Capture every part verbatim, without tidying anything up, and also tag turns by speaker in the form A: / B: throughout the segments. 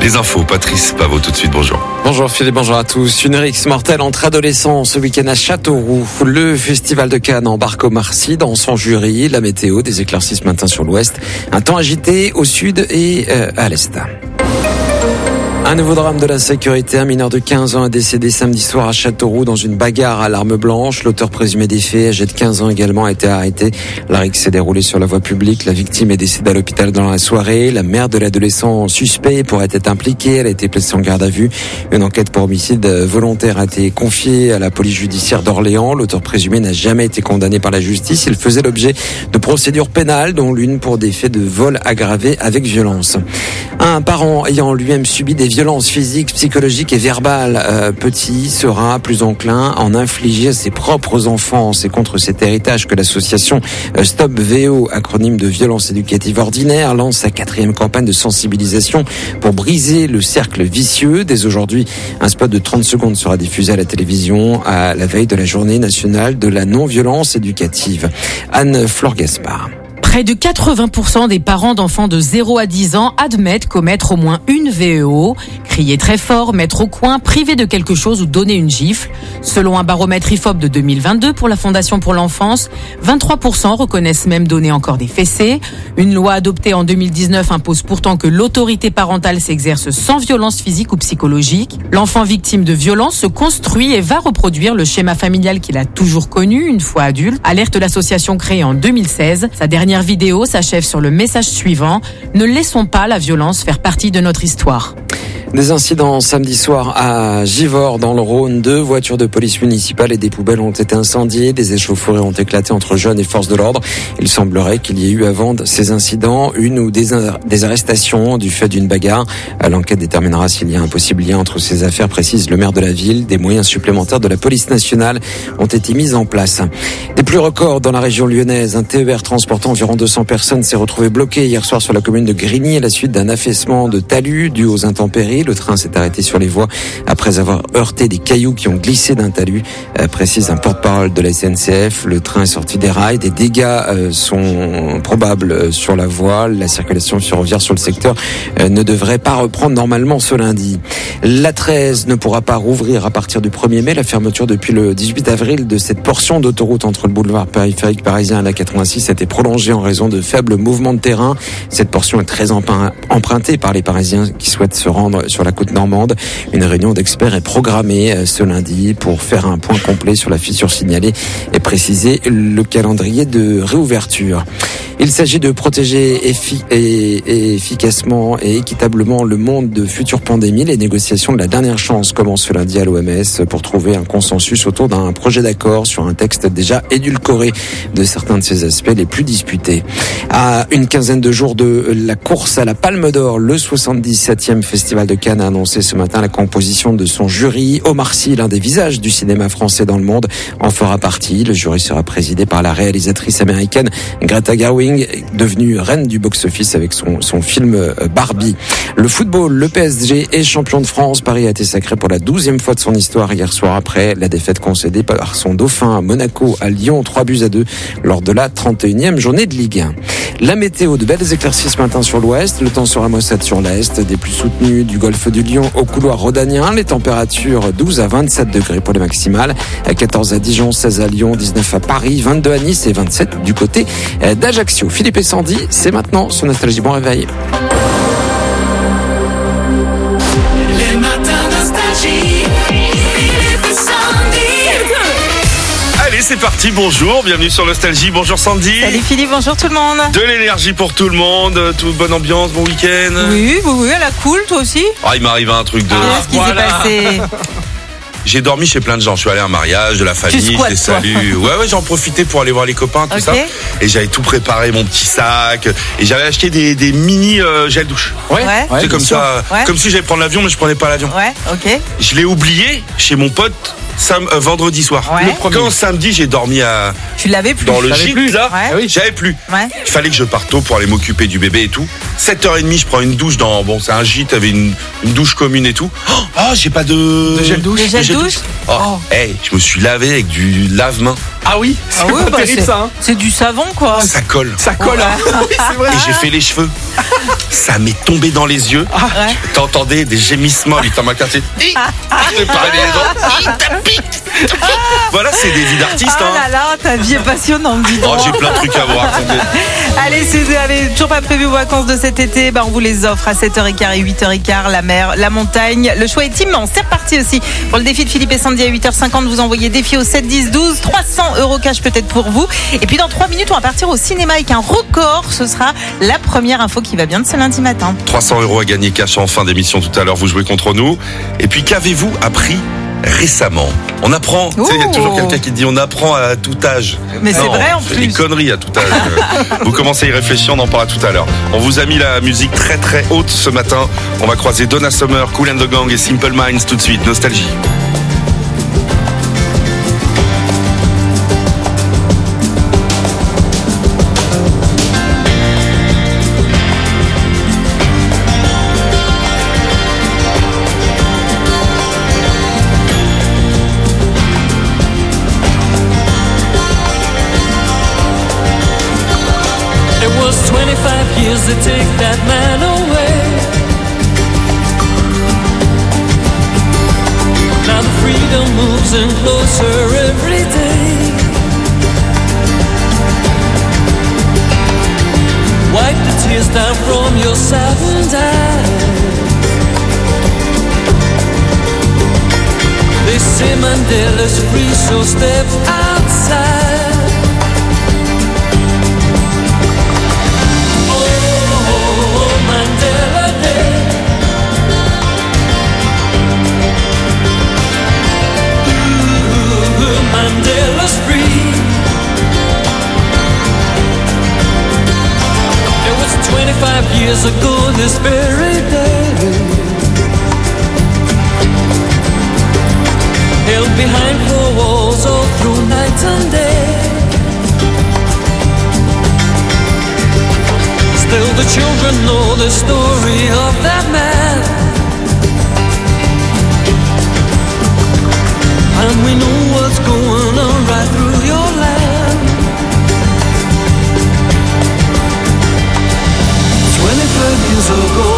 A: Les infos, Patrice Pavot tout de suite, bonjour.
B: Bonjour Philippe, bonjour à tous. Une rixe mortelle entre adolescents ce week-end à Châteauroux. Le festival de Cannes embarque Omar Sy dans son jury. La météo, des éclaircies ce matin sur l'ouest. Un temps agité au sud et euh, à l'est. Un nouveau drame de la sécurité. Un mineur de quinze ans est décédé samedi soir à Châteauroux dans une bagarre à l'arme blanche. L'auteur présumé des faits, âgé de quinze ans également, a été arrêté. La rixe s'est déroulée sur la voie publique. La victime est décédée à l'hôpital dans la soirée. La mère de l'adolescent suspect pourrait être impliquée. Elle a été placée en garde à vue. Une enquête pour homicide volontaire a été confiée à la police judiciaire d'Orléans. L'auteur présumé n'a jamais été condamné par la justice. Il faisait l'objet de procédures pénales, dont l'une pour des faits de vol aggravé avec violence. Un parent ayant lui-même subi des violences physiques, psychologiques et verbales, euh, petit sera plus enclin à en infliger à ses propres enfants. C'est contre cet héritage que l'association Stop V O, acronyme de violence éducative ordinaire, lance sa quatrième campagne de sensibilisation pour briser le cercle vicieux. Dès aujourd'hui, un spot de trente secondes sera diffusé à la télévision à la veille de la journée nationale de la non-violence éducative. Anne-Flore Gaspard.
C: Près de quatre-vingts pour cent des parents d'enfants de zéro à dix ans admettent commettre au moins une V E O. Crier très fort, mettre au coin, priver de quelque chose ou donner une gifle. Selon un baromètre I F O P de deux mille vingt-deux pour la Fondation pour l'enfance, vingt-trois pour cent reconnaissent même donner encore des fessées. Une loi adoptée en deux mille dix-neuf impose pourtant que l'autorité parentale s'exerce sans violence physique ou psychologique. L'enfant victime de violence se construit et va reproduire le schéma familial qu'il a toujours connu une fois adulte. Alerte l'association créée en deux mille seize. Sa dernière vidéo s'achève sur le message suivant: ne laissons pas la violence faire partie de notre histoire.
B: Des incidents samedi soir à Givors dans le Rhône. Deux voitures de police municipale et des poubelles ont été incendiées. Des échauffourées ont éclaté entre jeunes et forces de l'ordre. Il semblerait qu'il y ait eu avant ces incidents une ou des, des arrestations du fait d'une bagarre. L'enquête déterminera s'il y a un possible lien entre ces affaires, précise le maire de la ville. Des moyens supplémentaires de la police nationale ont été mis en place. Des plus records dans la région lyonnaise. Un T E R transportant environ deux cents personnes s'est retrouvé bloqué hier soir sur la commune de Grigny à la suite d'un affaissement de talus dû aux intempéries. Le train s'est arrêté sur les voies après avoir heurté des cailloux qui ont glissé d'un talus, euh, précise un porte-parole de la S N C F. Le train est sorti des rails. Des dégâts euh, sont probables sur la voie. La circulation ferroviaire sur le secteur euh, ne devrait pas reprendre normalement ce lundi. L'A treize ne pourra pas rouvrir à partir du premier mai. La fermeture depuis le dix-huit avril de cette portion d'autoroute entre le boulevard périphérique parisien et la quatre-vingt-six a été prolongée en raison de faibles mouvements de terrain. Cette portion est très empruntée par les Parisiens qui souhaitent se rendre sur la côte normande. Une réunion d'experts est programmée ce lundi pour faire un point complet sur la fissure signalée et préciser le calendrier de réouverture. Il s'agit de protéger effi- et, et efficacement et équitablement le monde de futures pandémies. Les négociations de la dernière chance commencent ce lundi à l'O M S pour trouver un consensus autour d'un projet d'accord sur un texte déjà édulcoré de certains de ses aspects les plus disputés. À une quinzaine de jours de la course à la Palme d'Or, le soixante-dix-septième Festival de Cannes a annoncé ce matin la composition de son jury. Omar Sy, l'un des visages du cinéma français dans le monde, en fera partie. Le jury sera présidé par la réalisatrice américaine Greta Gerwig, devenue reine du box-office avec son, son film Barbie. Le football, le P S G est champion de France. Paris a été sacré pour la douzième fois de son histoire hier soir après la défaite concédée par son dauphin à Monaco à Lyon, trois buts à deux lors de la trente et unième journée de Ligue un. La météo, de belles éclaircies ce matin sur l'ouest, le temps sera maussade sur l'est, des pluies soutenues du golfe du Lion au couloir rhodanien, les températures douze à vingt-sept degrés pour les maximales, quatorze à Dijon, seize à Lyon, dix-neuf à Paris, vingt-deux à Nice et vingt-sept du côté d'Ajaccio. Philippe et Sandy, c'est maintenant sur Nostalgie. Bon réveil.
D: Les matins Nostalgie, Philippe et Sandy.
A: Allez, c'est parti, bonjour, bienvenue sur Nostalgie, bonjour Sandy.
E: Salut Philippe, bonjour tout le monde.
A: De l'énergie pour tout le monde, toute bonne ambiance, bon week-end.
E: Oui, oui, oui, elle a cool, toi aussi.
A: Ah, il m'arrive un truc de...
E: Qu'est-ce qui
A: Voilà.
E: s'est passé?
A: J'ai dormi chez plein de gens. Je suis allé à un mariage, de la famille,
E: squattes,
A: des saluts. Ouais, ouais, j'en profitais pour aller voir les copains, tout
E: Ok.
A: ça. Et j'avais tout préparé, mon petit sac. Et j'avais acheté des, des mini euh, gel douche.
E: Ouais.
A: C'est comme ça,
E: Ouais.
A: comme si j'allais prendre l'avion, mais je prenais pas l'avion.
E: Ouais, ok.
A: Je l'ai oublié chez mon pote sam- euh, vendredi soir.
E: Ouais.
A: Le premier. Quand samedi, j'ai dormi à
E: Tu l'avais plus.
A: dans le
B: T'avais
A: gîte
B: plus.
A: là.
E: Ouais.
B: Ah oui.
A: J'avais plus.
E: Ouais.
A: Il fallait que je parte tôt pour aller m'occuper du bébé et tout. sept heures trente, je prends une douche dans... Bon, c'est un gîte avec une, une douche commune et tout. Oh, j'ai pas de...
F: De gel douche.
E: De gel douche.
A: Oh,
E: Oh.
A: hey, je me suis lavé avec du lave-main.
F: Ah oui, c'est
E: Ah ouais,
F: pas
E: bah,
F: terrible
E: c'est-
F: ça. Hein.
E: C'est du savon, quoi.
A: Ça colle.
F: Ça colle.
E: Ouais.
F: Hein. Oui, c'est vrai.
A: Et j'ai fait les cheveux. Ça m'est tombé dans les yeux.
E: Ouais.
A: T'entendais des gémissements, lui, dans ma quartier. Je te parlais des dents. Il tapit. Voilà, c'est des vies d'artistes.
E: Ah
A: Hein.
E: là là, ta vie est passionnante, dis
A: Oh,
E: donc.
A: j'ai plein de trucs à vous raconter.
E: Allez, si vous avez toujours pas prévu vos vacances de cet été, bah on vous les offre à sept heures quinze et huit heures quinze, la mer, la montagne. Le choix est immense. C'est reparti aussi pour le défi de Philippe et Sandy à huit heures cinquante. Vous envoyez défi au sept dix douze. trois cents euros cash peut-être pour vous. Et puis dans trois minutes, on va partir au cinéma avec un record. Ce sera la première info qui va bien de ce lundi matin.
A: trois cents euros à gagner cash en fin d'émission tout à l'heure. Vous jouez contre nous. Et puis, qu'avez-vous appris récemment? On apprend. Tu sais, il y a toujours quelqu'un qui dit on apprend à tout âge.
E: Mais c'est
A: Non,
E: vrai, en
A: on fait
E: plus.
A: des conneries à tout âge. Vous commencez à y réfléchir, on en parlera tout à l'heure. On vous a mis la musique très très haute ce matin. On va croiser Donna Summer, Kool and the Gang et Simple Minds tout de suite. Nostalgie.
D: It was twenty-five years to take that man away. Now the freedom moves in closer every day. Wipe the tears down from your saddened eyes. They say Mandela's free, so step outside. Mandela Day. Ooh, Mandela's free. It was twenty-five years ago this very day. Held behind four walls all through night and day. Still the children know the story of that man. And we know what's going on right through your land. Twenty-five years ago.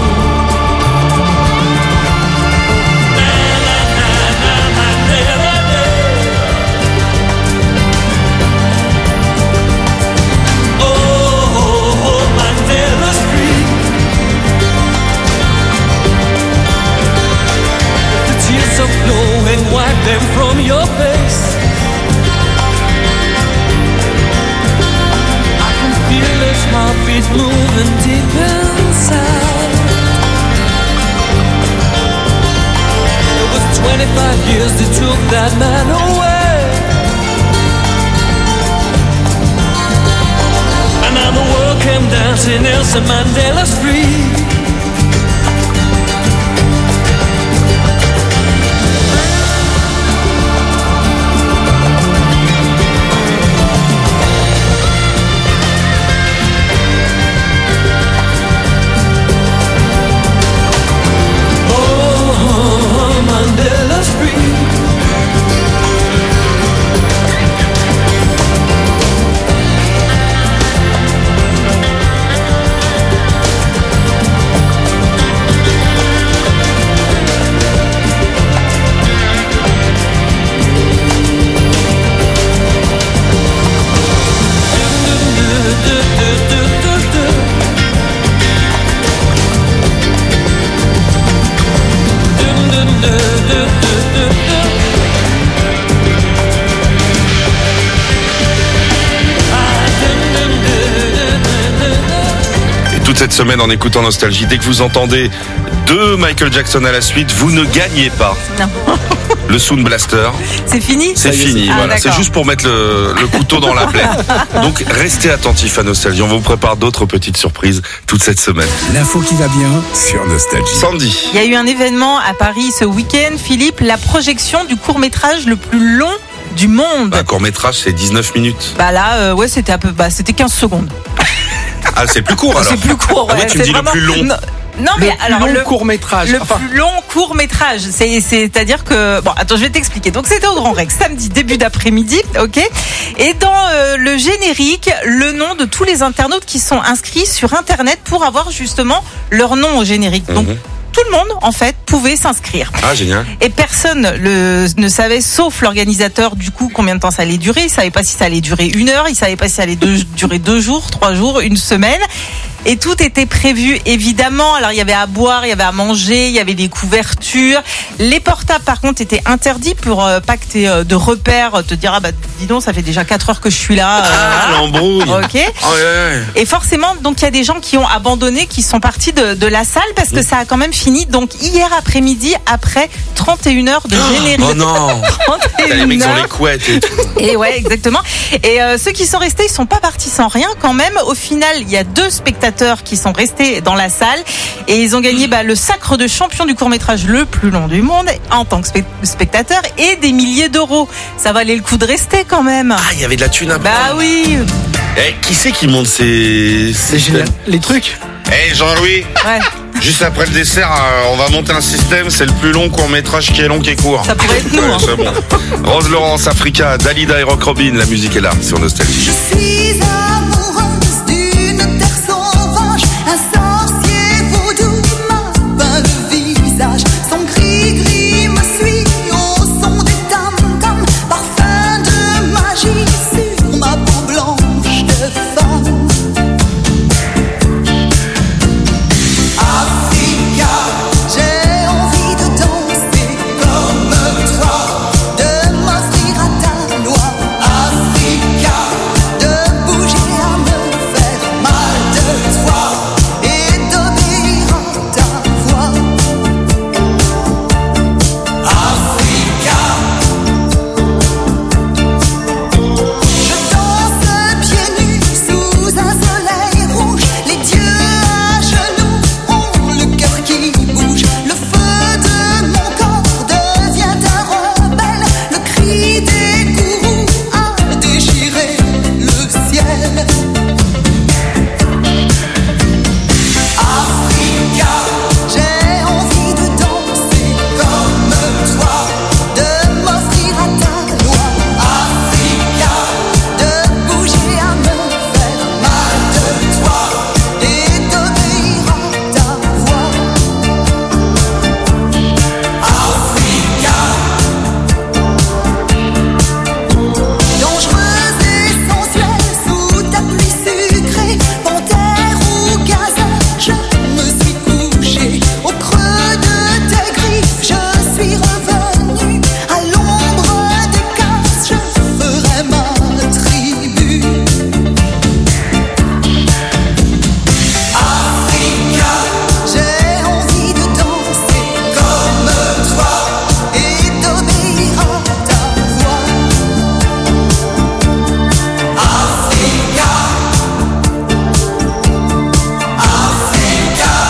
D: And wipe them from your face. I can feel his heartbeat moving deep inside. It was twenty-five years that took that man away. And now the world came down to Nelson Mandela's free.
A: Cette semaine en écoutant Nostalgie, dès que vous entendez deux Michael Jackson à la suite, vous ne gagnez pas.
E: Non.
A: Le Sound Blaster.
E: C'est fini?
A: C'est fini,
E: Ah,
A: voilà. C'est
E: d'accord.
A: juste pour mettre le, le couteau dans la plaie. Donc restez attentifs à Nostalgie. On vous prépare d'autres petites surprises toute cette semaine.
G: L'info qui va bien sur Nostalgie.
A: Sandy.
E: Il y a eu un événement à Paris ce week-end, Philippe, la projection du court-métrage le plus long du monde.
A: Un court métrage, c'est dix-neuf minutes.
E: Bah là, euh, ouais, c'était un peu, bah, c'était quinze secondes.
A: Ah, c'est plus court alors.
E: C'est plus court,
A: Ah
E: ouais.
A: ouais, tu me
E: c'est
A: dis
E: vraiment...
A: le plus long.
E: Non, Non,
A: le
E: mais
A: plus
E: alors
A: long
E: le
A: court-métrage.
E: Le
A: Enfin,
E: plus long court métrage, c'est c'est-à-dire que bon, attends, je vais t'expliquer. Donc c'était au Grand Rex samedi début d'après-midi, ok. Et dans euh, le générique, le nom de tous les internautes qui sont inscrits sur Internet pour avoir justement leur nom au générique. Donc
A: Mhm.
E: tout le monde en fait pouvait s'inscrire.
A: Ah, génial.
E: Et personne le, ne savait, sauf l'organisateur, du coup, combien de temps ça allait durer. Il savait pas si ça allait durer une heure, il savait pas si ça allait deux, durer deux jours, trois jours, une semaine. Et tout était prévu, évidemment. Alors, il y avait à boire, il y avait à manger, il y avait des couvertures. Les portables, par contre, étaient interdits pour euh, pas que t'aies euh, de repères, te dire, ah bah, dis donc, ça fait déjà quatre heures que je suis là. Euh,
A: Ah, l'embrouille.
E: ok.
A: Oh, ouais, ouais.
E: Et forcément, donc il y a des gens qui ont abandonné, qui sont partis de, de la salle parce que ça a quand même fini. Donc hier après-midi, après trente et une heures de générique.
A: Oh non.
E: trente et
A: T'as les mecs
E: une
A: dans les
E: heures.
A: couettes et tout.
E: Et ouais, exactement. Et euh, ceux qui sont restés, ils sont pas partis sans rien quand même. Au final, il y a deux spectateurs qui sont restés dans la salle et ils ont gagné bah, le sacre de champion du court-métrage le plus long du monde en tant que spe- spectateur et des milliers d'euros. Ça valait le coup de rester quand même.
A: Ah, il y avait de la thune à
E: Bah
A: prendre.
E: oui.
A: Eh, qui c'est qui monte ces... ces...
F: C'est génial. Les trucs.
A: Eh, Jean-Louis,
E: Ouais,
A: juste après le dessert, euh, on va monter un système. C'est le plus long court-métrage qui est long, qui est court.
E: ça pourrait être nous.
A: Ouais,
E: hein.
A: c'est bon. Rose Laurence, Africa, Dalida et Rock Robin, la musique est là sur Nostalgie.
H: Je suis amoureuse d'une terre sauvage, un sorcier vaudou m'a peint le visage. Son gris-gris me suit au son des tam-tams, parfum de magie sur ma peau blanche de femme. Africa, j'ai envie de danser comme toi, de m'offrir à ta loi. Africa, de bouger à me faire mal de toi et d'obéir à ta voix. Africa, je danse pieds nus sous un soleil rouge, les dieux à genoux ont le cœur qui bouge. Le feu de mon corps devient un rebelle, le cri des gourous a déchiré le ciel. Africa, j'ai envie de danser comme toi, de m'offrir à ta loi. Africa, de bouger à me faire mal de toi et d'obéir à ta voix. Africa, dangereuse et sensuelle sous ta pluie sucrée, panthère ou gazelle, je me suis couchée au creux de tes griffes. Je suis revenue à l'ombre des cases, je ferai ma tribu. Africa, j'ai envie de danser comme toi et d'obéir à ta voix. Africa, Africa,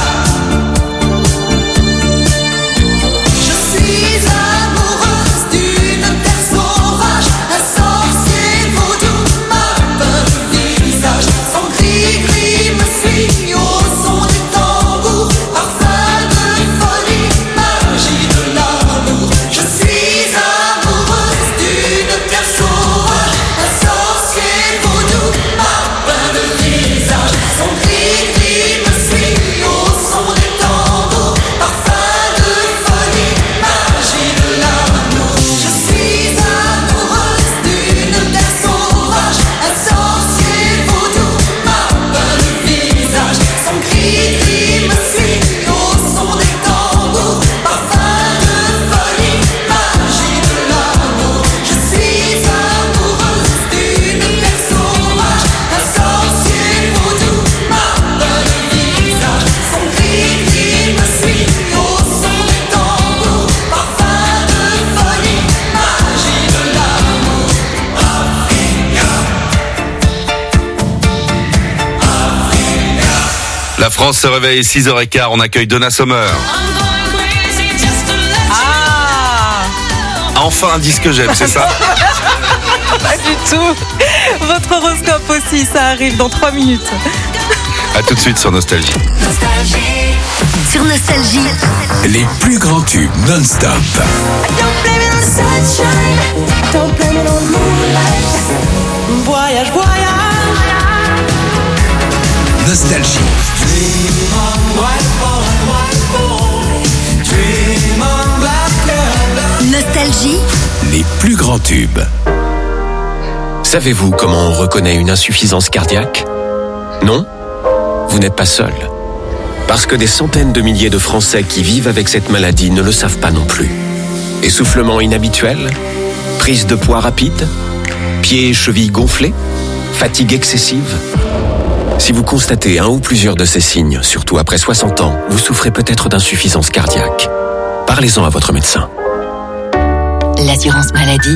H: je suis amoureuse d'une terre sauvage, un sorcier vaudou m'a peint le visage. Son gris-gris me suit au son des tambours, parfum de folie, magie de l'amour. Je suis amoureuse d'une terre sauvage, un sorcier vaudou m'a peint le visage. Son gris-gris me suit au son des tambours, parfum de folie, magie de l'amour. Je suis amoureuse d'une terre sauvage, un sorcier vaudou m'a peint le visage. Son gris-gris me suit au son des tambours, parfum de folie, magie de l'amour. Je suis amoureuse d'une terre sauvage, un sorcier vaudou m'a peint le visage. Son gris-gris me suit au son des tambours, parfum de folie, magie de l'amour.
A: La France se réveille, six heures quinze, on accueille Donna Summer.
E: Ah,
A: Enfin un disque que j'aime, c'est ça?
E: pas du tout. Votre horoscope aussi, ça arrive dans trois minutes.
A: À tout de suite sur Nostalgie.
F: Sur Nostalgie,
G: Les plus grands tubes non-stop.
H: Don't blame it on the sunshine. Don't blame it on the moonlight. Voyage, voyage.
G: Nostalgie.
H: Dream on, white boy, white boy. Dream on, black girl.
F: Nostalgie,
G: Les plus grands tubes.
I: Savez-vous comment on reconnaît une insuffisance cardiaque ? Non ? Vous n'êtes pas seul. Parce que des centaines de milliers de Français qui vivent avec cette maladie ne le savent pas non plus. Essoufflement inhabituel ? Prise de poids rapide ? Pieds et chevilles gonflés ? Fatigue excessive ? Si vous constatez un ou plusieurs de ces signes, surtout après soixante ans, vous souffrez peut-être d'insuffisance cardiaque. Parlez-en à votre médecin.
F: l'assurance maladie.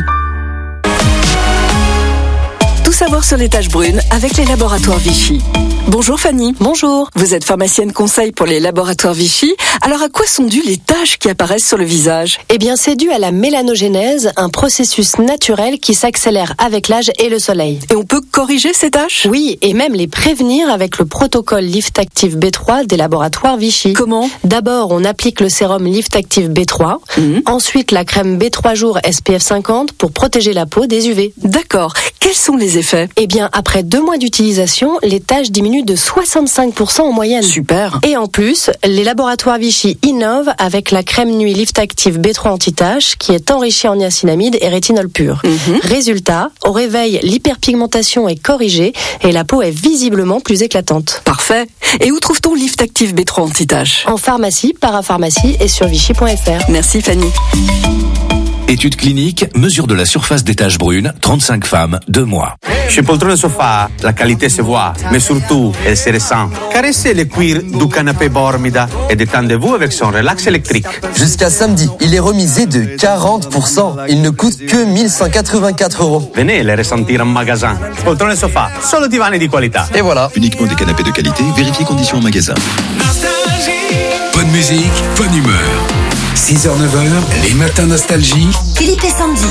J: Tout savoir sur les taches brunes avec les laboratoires Vichy. Bonjour Fanny.
K: Bonjour.
J: Vous êtes pharmacienne conseil pour les laboratoires Vichy. Alors à quoi sont dues les taches qui apparaissent sur le visage ?
K: Eh bien, c'est dû à la mélanogénèse, un processus naturel qui s'accélère avec l'âge et le soleil.
J: Et on peut corriger ces taches ?
K: Oui, et même les prévenir avec le protocole Lift Active B trois des laboratoires Vichy.
J: Comment ?
K: D'abord, on applique le sérum Lift Active B trois.
J: Mmh.
K: Ensuite, la crème B trois jours S P F cinquante pour protéger la peau des U V.
J: D'accord. Quels sont les effets ?
K: Eh bien, après deux mois d'utilisation, les taches diminuent de soixante-cinq pour cent en moyenne.
J: Super.
K: Et en plus, les laboratoires Vichy innovent avec la crème nuit Lift Active B trois anti-taches qui est enrichie en niacinamide et rétinol pur.
J: Mmh.
K: Résultat, au réveil, l'hyperpigmentation est corrigée et la peau est visiblement plus éclatante.
J: Parfait. Et où trouve-t-on Lift Active B trois anti-taches ?
K: En pharmacie, parapharmacie et sur vichy point f r.
J: Merci Fanny.
G: Étude clinique, mesure de la surface des taches brunes, trente-cinq femmes, deux mois.
L: Chez Poltrone Sofa, la qualité se voit, mais surtout, elle se ressent. Caressez le cuir du canapé Bormida et détendez-vous avec son relax électrique.
M: Jusqu'à samedi, il est remisé de quarante pour cent. Il ne coûte que mille cent quatre-vingt-quatre euros.
L: Venez le ressentir en magasin. Poltrone Sofa, solo divani di qualità.
M: Et voilà.
N: Uniquement des canapés de qualité, vérifiez conditions en magasin.
G: Bonne musique, bonne humeur. six heures neuf heures, les matins Nostalgie.
F: Philippe et Sandy.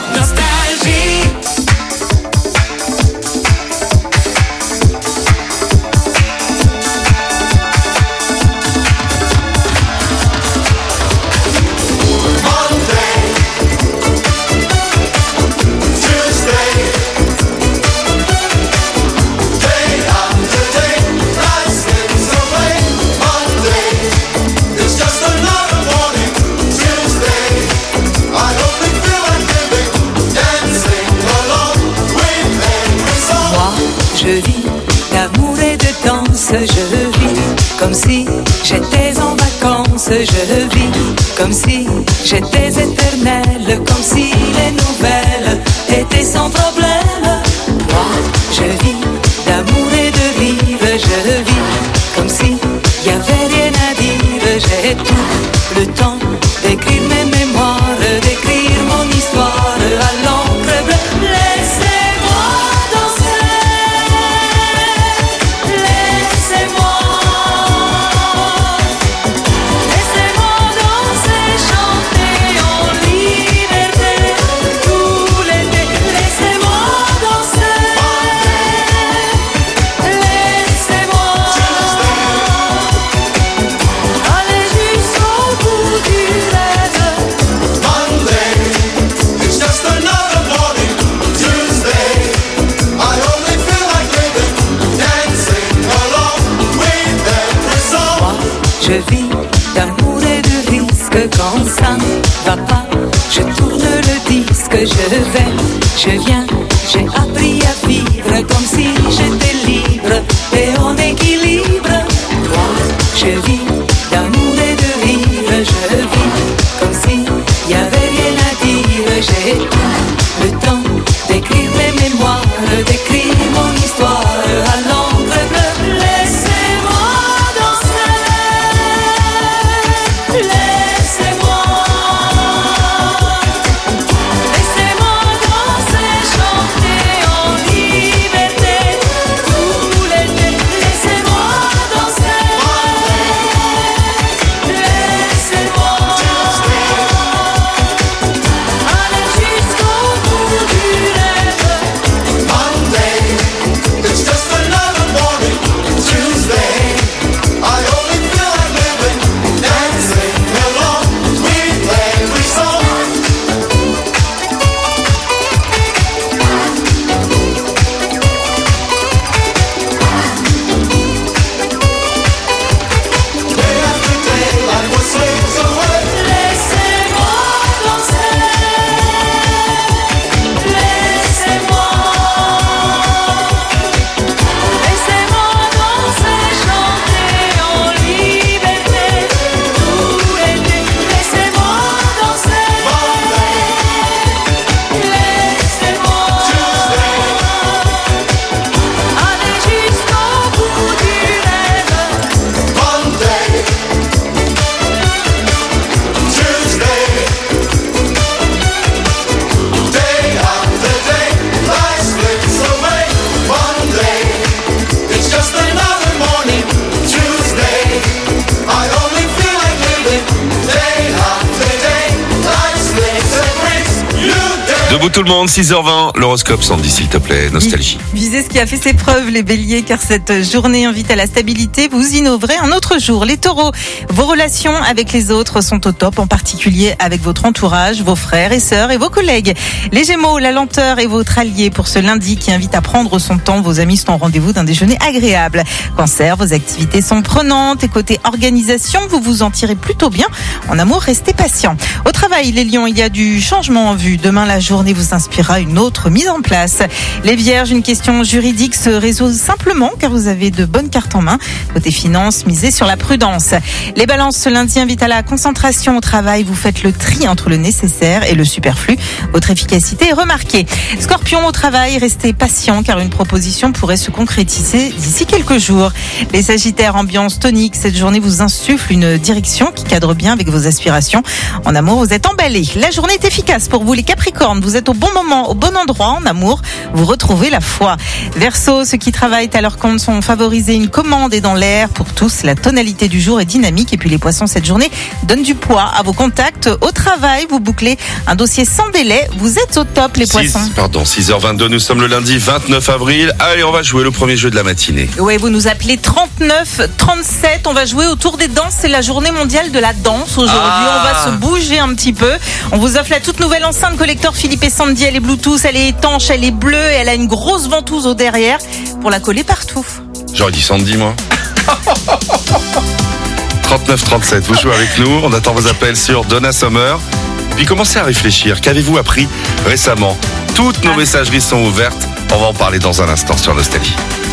O: Je vis comme si j'étais en vacances, je vis comme si j'étais éternelle, comme si les nouvelles étaient sans problème. Moi, je vis d'amour et de rire, je vis comme si y avait rien à dire. J'ai tout le temps d'écrire mes mémoires, d'écrire mon histoire à l'encre bleue. Laissez-moi danser. Je vis d'amour et de risque quand ça ne va pas. Je tourne le disque, je vais, je viens. J'ai appris à vivre comme si j'étais libre et en équilibre. Moi, je vis d'amour et de rire. Je vis comme si y avait rien à dire. J'ai tout le temps d'écrire mes mémoires, d'écrire mon histoire à l'encre bleue. Laissez-moi danser. Laissez-moi, laissez-moi danser, chanter en liberté tout l'été. Laissez-moi danser.
A: Debout tout le monde, six heures vingt, l'horoscope Sandy s'il te plaît, nostalgie.
E: Visez ce qui a fait ses preuves les béliers, car cette journée invite à la stabilité, vous innoverez un autre jour. Les taureaux, vos relations avec les autres sont au top, en particulier avec votre entourage, vos frères et sœurs et vos collègues. Les gémeaux, la lenteur est votre allié pour ce lundi qui invite à prendre son temps, vos amis sont au rendez-vous d'un déjeuner agréable. Cancer, vos activités sont prenantes et côté organisation, vous vous en tirez plutôt bien. En amour, restez patient. Au travail, les lions, il y a du changement en vue. Demain, la journée vous inspirera une autre mise en place. Les vierges, une question juridique se résout simplement car vous avez de bonnes cartes en main. Côté finance, misez sur la prudence. Les balances, ce lundi invite à la concentration au travail. Vous faites le tri entre le nécessaire et le superflu. Votre efficacité est remarquée. Scorpion, au travail, restez patient car une proposition pourrait se concrétiser d'ici quelques jours. Les sagittaires, ambiance tonique. Cette journée vous insuffle une direction qui cadre bien avec vos aspirations. En amour, vous êtes emballés. La journée est efficace pour vous les capricornes. Vous êtes au bon moment, au bon endroit. En amour, vous retrouvez la foi. Verseau, ceux qui travaillent à leur compte sont favorisés. Une commande est dans l'air pour tous. La tonalité du jour est dynamique. Et puis les poissons, cette journée donne du poids à vos contacts. Au travail, vous bouclez un dossier sans délai. Vous êtes au top, les poissons.
A: six, pardon, six heures vingt-deux, nous sommes le lundi vingt-neuf avril. Allez, on va jouer le premier jeu de la matinée.
E: Oui, vous nous appelez trente-neuf trente-sept. On va jouer autour des danses. C'est la journée mondiale de la danse aujourd'hui.
A: Ah.
E: On va se bouger un petit peu. On vous offre la toute nouvelle enceinte collector Philippe et Sandy. Elle est Bluetooth, elle est étanche, elle est bleue et elle a une grosse ventouse au derrière pour la coller partout.
A: J'aurais dit Sandy, moi. trente-neuf trente-sept, vous jouez avec nous. On attend vos appels sur Donna Summer. Puis commencez à réfléchir. Qu'avez-vous appris récemment? Toutes nos messageries sont ouvertes. On va en parler dans un instant sur Nostalgie.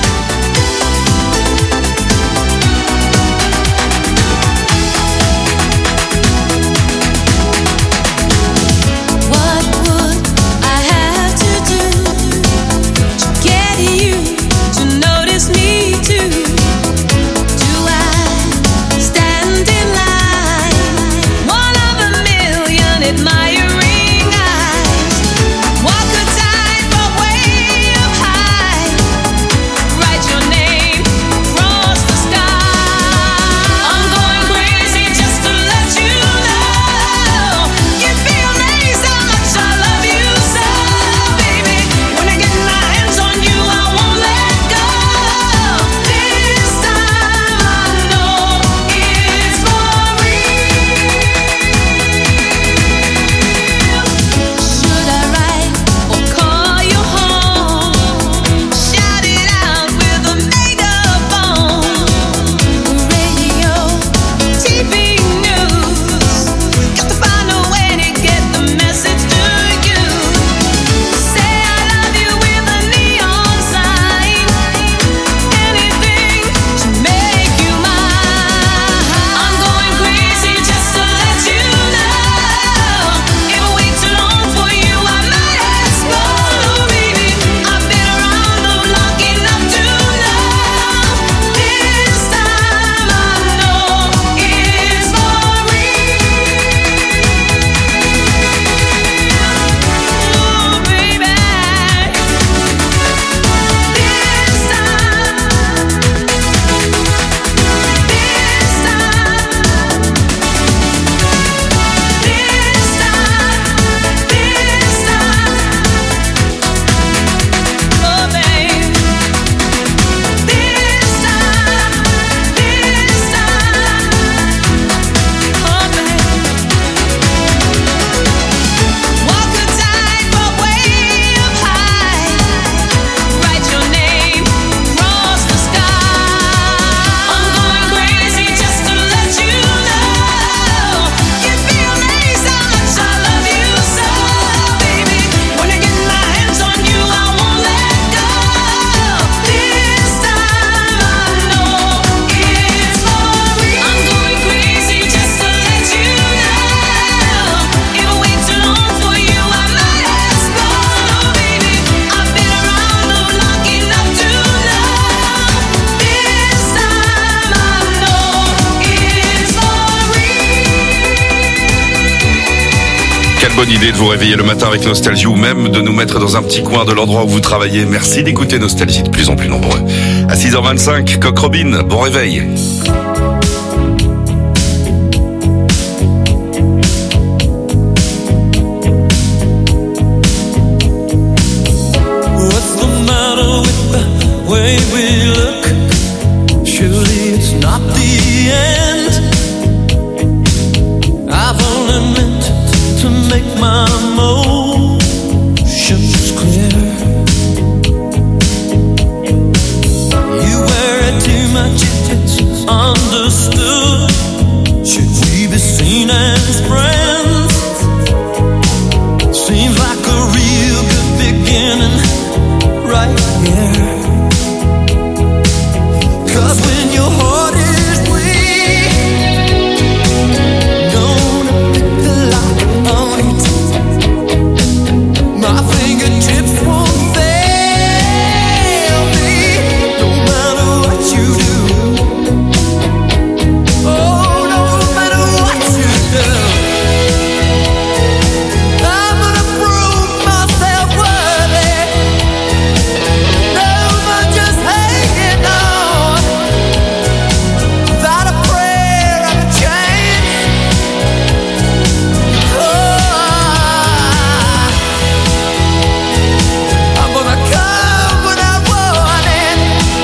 A: Bonne idée de vous réveiller le matin avec Nostalgie ou même de nous mettre dans un petit coin de l'endroit où vous travaillez. Merci d'écouter Nostalgie de plus en plus nombreux. À six heures vingt-cinq, Coq Robin, bon réveil.
H: understood? Should we be seen as friends? Seems like a real good beginning right here. 'Cause when your heart is weak, gonna pick the lock on it. My fingertips won't fail me, no matter what you do. Oh, no matter what you do. I'm gonna prove myself worthy. No more just hanging on without a prayer and a chance. Oh, I'm gonna come when I want it.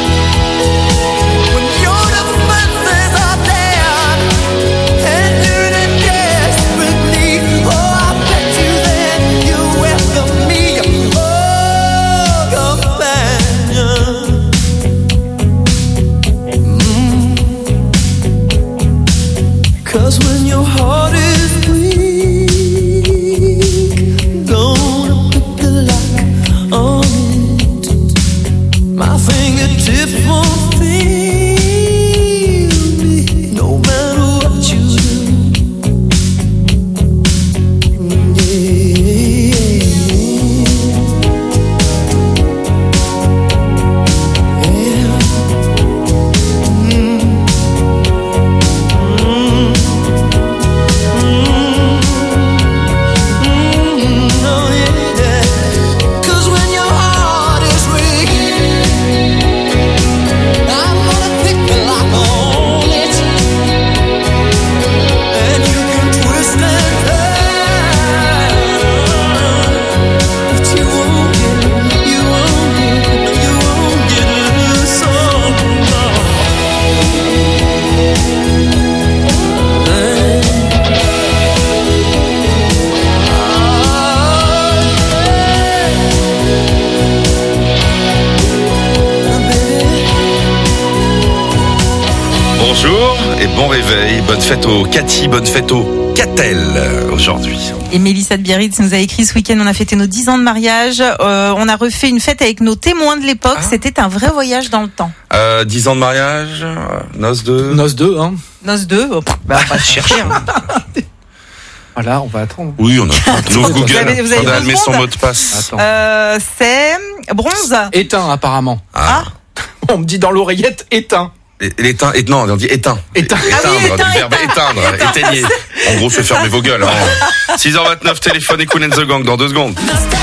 H: When your defenses are down and you're in desperate need. Oh, I bet you then you welcome me, oh, companion. Mm. 'Cause when your heart is weak, gonna put the lock on it. My fingertips won't feel me, no matter what you do. Mm, yeah. Yeah. Mm. Mm. Mm. Oh, yeah. 'Cause when your heart is weak, I'm gonna pick the lock on it. And you can twist and turn, but you won't get, you won't get, you won't get loose. Oh, no.
A: Bonjour et bon réveil. Bonne fête aux Cathy, bonne fête aux Catel euh, aujourd'hui.
E: Et Mélissa de Biarritz nous a écrit ce week-end, on a fêté nos dix ans de mariage, euh, on a refait une fête avec nos témoins de l'époque,
A: Ah.
E: c'était un vrai voyage dans le temps.
A: Euh, dix ans de mariage, euh, noces de...
P: Noce deux, hein.
E: Noce deux, oh, bah, on va chercher. hein.
P: Voilà, on va attendre.
A: Oui, on a nous Google.
E: Vous avez- vous avez
A: on a allumé
E: vingt
A: son
E: secondes
A: mot de passe.
P: Attends.
E: Euh, c'est bronze.
P: Éteint, apparemment.
A: Ah.
P: On me dit dans l'oreillette, éteint.
A: Et- et L'éteint, et, non, on dit éteint.
P: Éteint.
E: Ah oui,
A: Éteindre,
E: éteint,
A: du verbe
E: éteint.
A: éteindre, éteignez. En gros, c'est fermer vos gueules. Hein. six heures vingt-neuf, téléphone et Cool and the Gang dans deux secondes.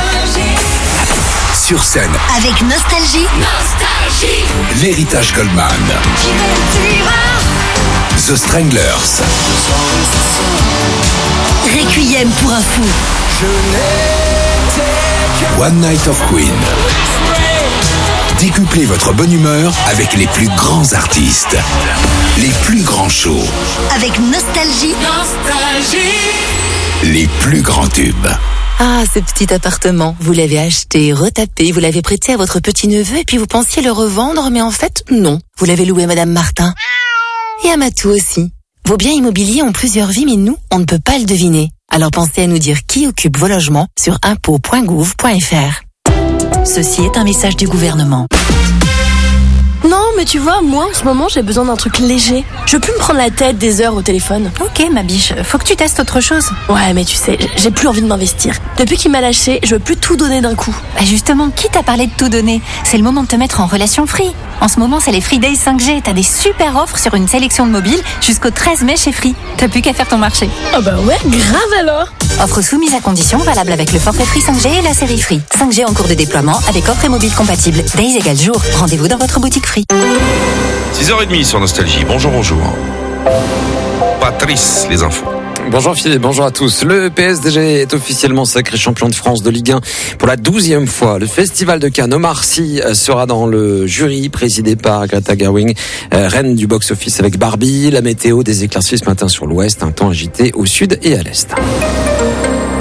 G: Sur scène,
F: Avec Nostalgie.
G: l'héritage Goldman. The Stranglers.
F: Requiem pour un fou.
G: One Night of Queen. Décuplez votre bonne humeur avec les plus grands artistes. Les plus grands shows.
F: Avec Nostalgie.
G: Les plus grands tubes.
Q: Ah, ce petit appartement, vous l'avez acheté, retapé, vous l'avez prêté à votre petit-neveu et puis vous pensiez le revendre, mais en fait, non. Vous l'avez loué à Madame Martin. Et à Matou aussi. Vos biens immobiliers ont plusieurs vies, mais nous, on ne peut pas le deviner. Alors pensez à nous dire qui occupe vos logements sur impôts point gouv point fr. Ceci est un message du gouvernement.
K: Non, mais tu vois, moi, en ce moment, j'ai besoin d'un truc léger. Je veux plus me prendre la tête des heures au téléphone.
Q: Ok, ma biche, faut que tu testes autre chose.
K: Ouais, mais tu sais, j'ai plus envie de m'investir. Depuis qu'il m'a lâché, je veux plus tout donner d'un coup.
Q: Bah justement, qui t'a parlé de tout donner? C'est le moment de te mettre en relation Free. En ce moment, c'est les Free Days cinq G. T'as des super offres sur une sélection de mobiles jusqu'au treize mai chez Free. T'as plus qu'à faire ton marché.
K: Ah bah ouais, grave alors.
Q: Offre soumise à condition, valable avec le forfait Free cinq G et la série Free. cinq G en cours de déploiement avec offre et mobile compatible. Days égale jour. Rendez-vous dans votre boutique Free.
A: six heures trente sur Nostalgie. Bonjour, bonjour. Patrice, les infos.
B: Bonjour Philippe, bonjour à tous. Le P S G est officiellement sacré champion de France de Ligue un pour la douzième fois. Le Festival de Cannes, Omar Sy sera dans le jury présidé par Greta Gerwig, euh, reine du box-office avec Barbie. La météo, des éclaircies ce matin sur l'ouest, un temps agité au sud et à l'est.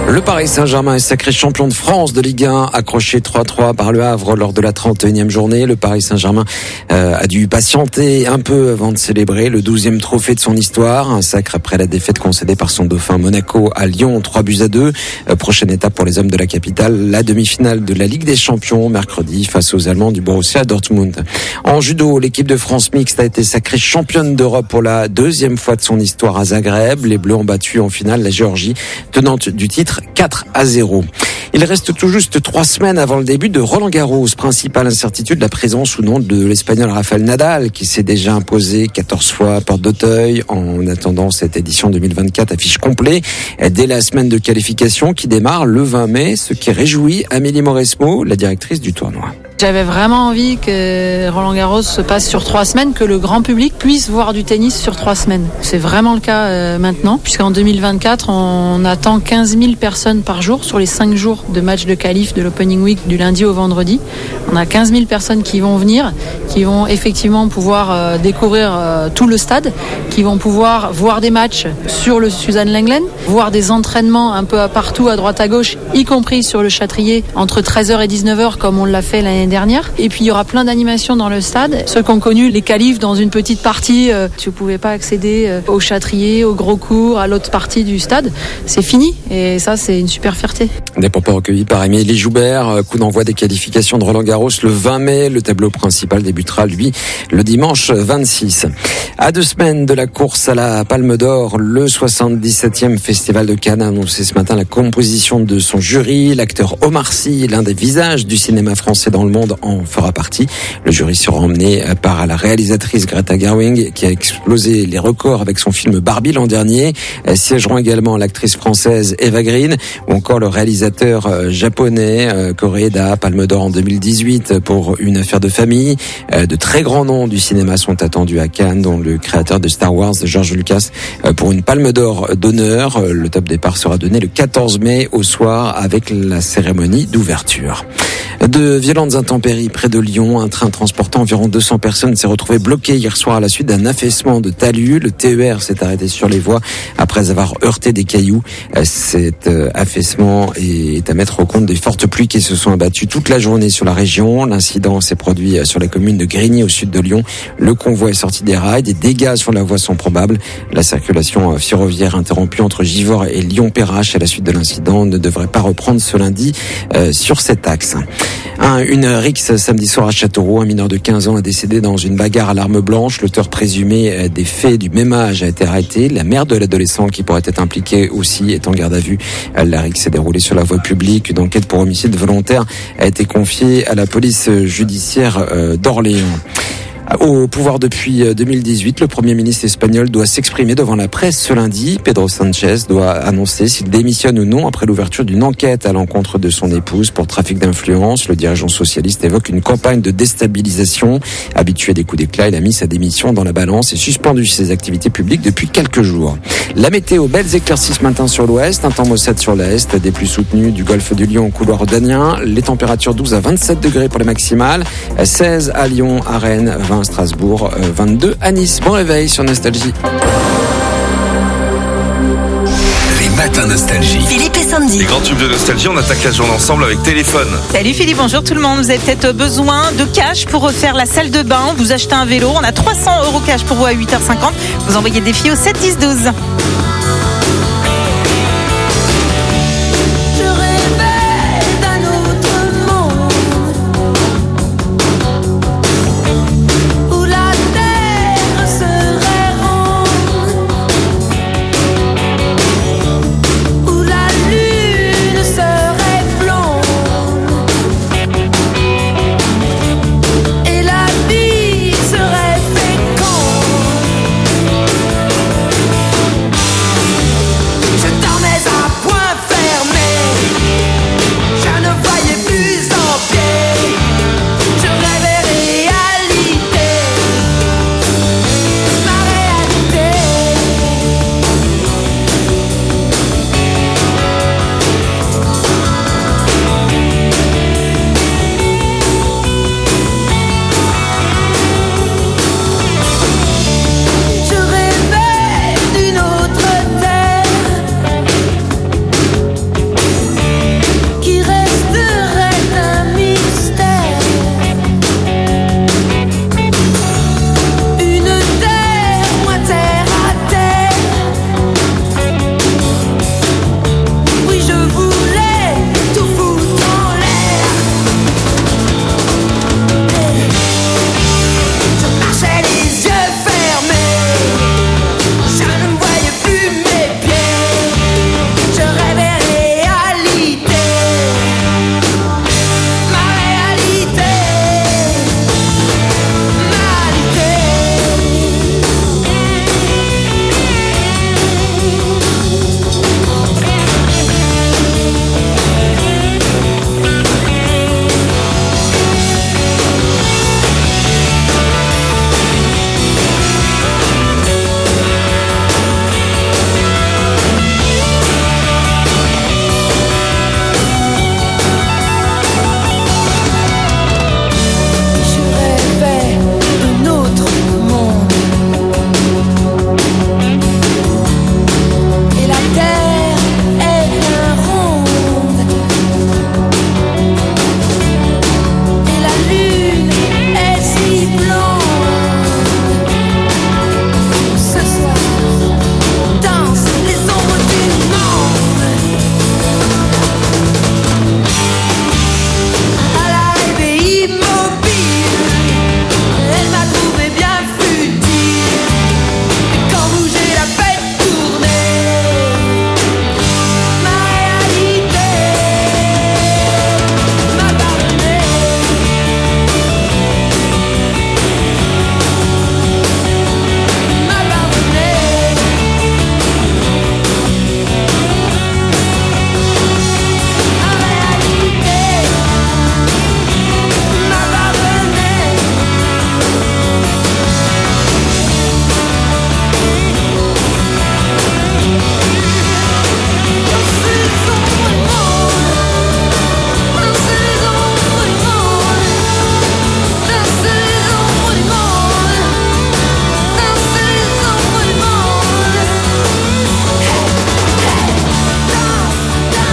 B: Le Paris Saint-Germain est sacré champion de France de Ligue un, accroché trois trois par le Havre lors de la trente et unième journée. Le Paris Saint-Germain euh, a dû patienter un peu avant de célébrer le douzième trophée de son histoire. Un sacre après la défaite concédée par son dauphin Monaco à Lyon, trois buts à deux. Euh, prochaine étape pour les hommes de la capitale, la demi-finale de la Ligue des Champions, mercredi, face aux Allemands du Borussia Dortmund. En judo, l'équipe de France mixte a été sacrée championne d'Europe pour la deuxième fois de son histoire à Zagreb. Les Bleus ont battu en finale la Géorgie, tenante du titre quatre à zéro. Il reste tout juste trois semaines avant le début de Roland-Garros. Principale incertitude, la présence ou non de l'Espagnol Rafael Nadal, qui s'est déjà imposé quatorze fois à Porte d'Auteuil. En attendant, cette édition deux mille vingt-quatre affiche complet dès la semaine de qualification qui démarre le vingt mai, ce qui réjouit Amélie Mauresmo, la directrice du tournoi.
R: J'avais vraiment envie que Roland-Garros se passe sur trois semaines, que le grand public puisse voir du tennis sur trois semaines. C'est vraiment le cas euh, maintenant, puisqu'en deux mille vingt-quatre, on attend quinze mille personnes par jour sur les cinq jours de match de qualif de l'Opening Week du lundi au vendredi. On a quinze mille personnes qui vont venir, qui vont effectivement pouvoir euh, découvrir euh, tout le stade, qui vont pouvoir voir des matchs sur le Suzanne Lenglen, voir des entraînements un peu partout à droite à gauche, y compris sur le Châtrier entre treize heures et dix-neuf heures comme on l'a fait l'année dernière. Et puis il y aura plein d'animations dans le stade. Ceux qui ont connu les qualifs dans une petite partie, euh, tu ne pouvais pas accéder euh, au Châtrier, au Gros Cours, à l'autre partie du stade. C'est fini et ça c'est une super fierté.
B: Des propos recueillis par Émilie Joubert. Coup d'envoi des qualifications de Roland-Garros le vingt mai. Le tableau principal débutera, lui, le dimanche vingt-six. À deux semaines de la course à la Palme d'Or, le soixante-dix-septième Festival de Cannes a annoncé ce matin la composition de son jury. L'acteur Omar Sy, l'un des visages du cinéma français dans le monde, en fera partie. Le jury sera emmené par la réalisatrice Greta Gerwig, qui a explosé les records avec son film Barbie l'an dernier. Siégeront également l'actrice française Eva Green ou encore le réalisateur japonais Koreeda, Palme d'Or en deux mille dix-huit pour Une affaire de famille. De très grands noms du cinéma sont attendus à Cannes, dont le créateur de Star Wars, George Lucas, pour une Palme d'Or d'honneur. Le top départ sera donné le quatorze mai au soir avec la cérémonie d'ouverture. De violentes intempéries près de Lyon. Un train transportant environ deux cents personnes s'est retrouvé bloqué hier soir à la suite d'un affaissement de talus. Le T E R s'est arrêté sur les voies après avoir heurté des cailloux. Cet affaissement est à mettre au compte des fortes pluies qui se sont abattues toute la journée sur la région. L'incident s'est produit sur la commune de Grigny au sud de Lyon. Le convoi est sorti des rails. Des dégâts sur la voie sont probables. La circulation ferroviaire interrompue entre Givors et Lyon-Perrache à la suite de l'incident ne devrait pas reprendre ce lundi euh, sur cet axe. Un, une rixe samedi soir à Châteauroux. Un mineur de quinze ans a décédé dans une bagarre à l'arme blanche. L'auteur présumé des faits du même âge a été arrêté. La mère de l'adolescent, qui pourrait être impliquée aussi, est en garde à vue. La rixe s'est déroulée sur la voie publique. Une enquête pour homicide volontaire a été confiée à la police judiciaire d'Orléans. Au pouvoir depuis deux mille dix-huit, le Premier ministre espagnol doit s'exprimer devant la presse ce lundi. Pedro Sanchez doit annoncer s'il démissionne ou non après l'ouverture d'une enquête à l'encontre de son épouse pour trafic d'influence. Le dirigeant socialiste évoque une campagne de déstabilisation. Habitué des coups d'éclat, il a mis sa démission dans la balance et suspendu ses activités publiques depuis quelques jours. La météo, belles éclaircies ce matin sur l'ouest, un temps maussade sur l'est, des pluies soutenues du golfe du Lion au couloir rhodanien. Les températures douze à vingt-sept degrés pour les maximales, seize à Lyon, à Rennes, vingt à Strasbourg, vingt-deux à Nice. Bon réveil sur Nostalgie.
G: Les matins Nostalgie.
F: Philippe et Sandy.
A: Les grands tubes de Nostalgie, on attaque la journée ensemble avec Téléphone.
E: Salut Philippe, bonjour tout le monde. Vous avez peut-être besoin de cash pour refaire la salle de bain. Vous achetez un vélo, on a trois cents euros cash pour vous à huit heures cinquante. Vous envoyez défi au sept dix douze.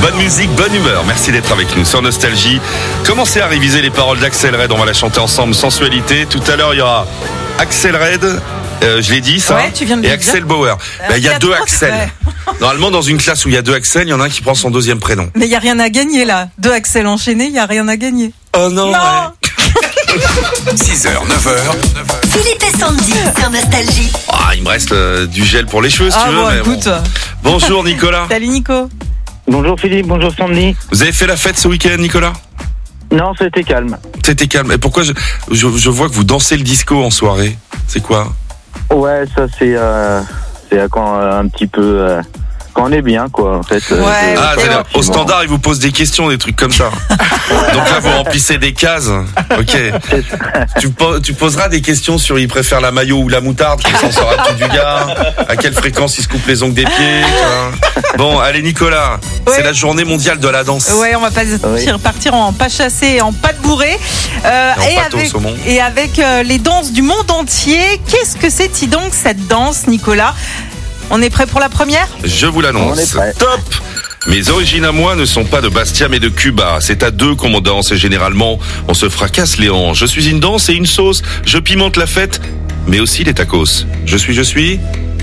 A: Bonne musique, bonne humeur. Merci d'être avec nous sur Nostalgie. Commencez à réviser les paroles d'Axel Red. On va la chanter ensemble. Sensualité. Tout à l'heure, il y aura Axel Red. Euh, je l'ai dit, ça.
E: Ouais, tu viens de
A: et
E: le
A: Axel
E: dire.
A: Bauer.
E: Euh,
A: Ben, il y a
E: il y a
A: deux
E: trois,
A: Axel.
E: ouais.
A: Normalement, dans une classe où il y a deux Axel, il y en a un qui prend son deuxième prénom.
E: Mais il n'y a rien à gagner là. Deux Axel enchaînés, il n'y a rien à gagner.
A: Oh non,
E: non.
G: six heures, neuf heures.
F: Philippe et Sandy sur Nostalgie.
A: Ah, il me reste euh, du gel pour les cheveux, si
E: Ah
A: tu veux.
E: bon,
A: mais
E: écoute.
A: bon. Bonjour, Nicolas.
E: Salut, Nico.
S: Bonjour Philippe, bonjour Sandy.
A: Vous avez fait la fête ce week-end, Nicolas?
S: Non, c'était calme.
A: C'était calme. Et pourquoi je, je, je vois que vous dansez le disco en soirée? C'est quoi?
S: Ouais, ça c'est euh, c'est quand euh, un petit peu euh, quand on est bien quoi en fait. euh,
E: Ouais,
S: de-
A: Ah, c'est-à-dire, au
S: effectivement.
A: standard, ils vous posent des questions, des trucs comme ça. Donc là, vous remplissez des cases. Ok. Tu, po- tu poseras des questions sur il préfère la mayo ou la moutarde, qui s'en sort à tout du gars, à quelle fréquence il se coupe les ongles des pieds. Tu vois. Bon, allez Nicolas, c'est
E: Ouais.
A: la journée mondiale de la danse.
E: Ouais, on va pas
S: Oui.
E: partir en pas chassé et en pas de bourré. Euh,
A: Et en pâte au
E: avec,
A: saumon.
E: et avec euh, les danses du monde entier. Qu'est-ce que c'est donc cette danse, Nicolas? On est prêt pour la première?
A: Je vous
S: On
A: l'annonce.
S: est prêt.
A: Top. Mes origines à moi ne sont pas de Bastia mais de Cuba. C'est à deux qu'on danse et généralement on se fracasse les hanches. Je suis une danse et une sauce. Je pimente la fête, mais aussi les tacos. Je suis, je suis.